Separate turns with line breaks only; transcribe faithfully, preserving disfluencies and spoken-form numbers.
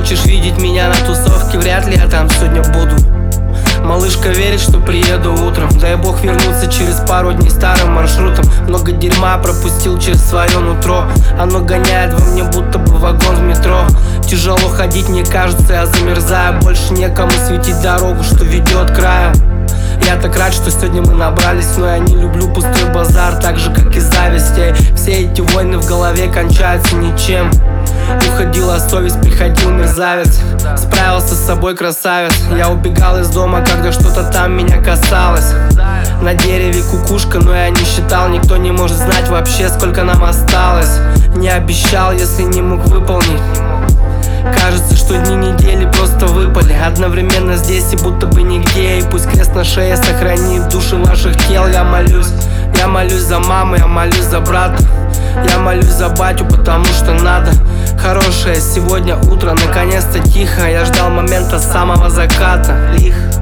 хочешь видеть меня на тусовке, вряд ли я там сегодня буду. Малышка верит, что приеду утром. Дай бог вернуться через пару дней старым маршрутом. Много дерьма пропустил через свое нутро. Оно гоняет во мне, будто бы вагон в метро. Тяжело ходить, мне кажется, я замерзаю. Больше некому светить дорогу, что ведет к краю. Я так рад, что сегодня мы набрались, но я не люблю пустой базар, так же, как и зависть. Эй, все эти войны в голове кончаются ничем. Уходила совесть, приходил мерзавец. Справился с собой красавец. Я убегал из дома, когда что-то там меня касалось. На дереве кукушка, но я не считал. Никто не может знать вообще, сколько нам осталось. Не обещал, если не мог выполнить. Кажется, что дни недели просто выпали одновременно здесь и будто бы нигде. И пусть крест на шее сохранит души ваших тел. Я молюсь, я молюсь за маму, я молюсь за брата. Я молюсь за батю, потому что надо. Хорошее сегодня утро, наконец-то тихо. Я ждал момента с самого заката. Лихо.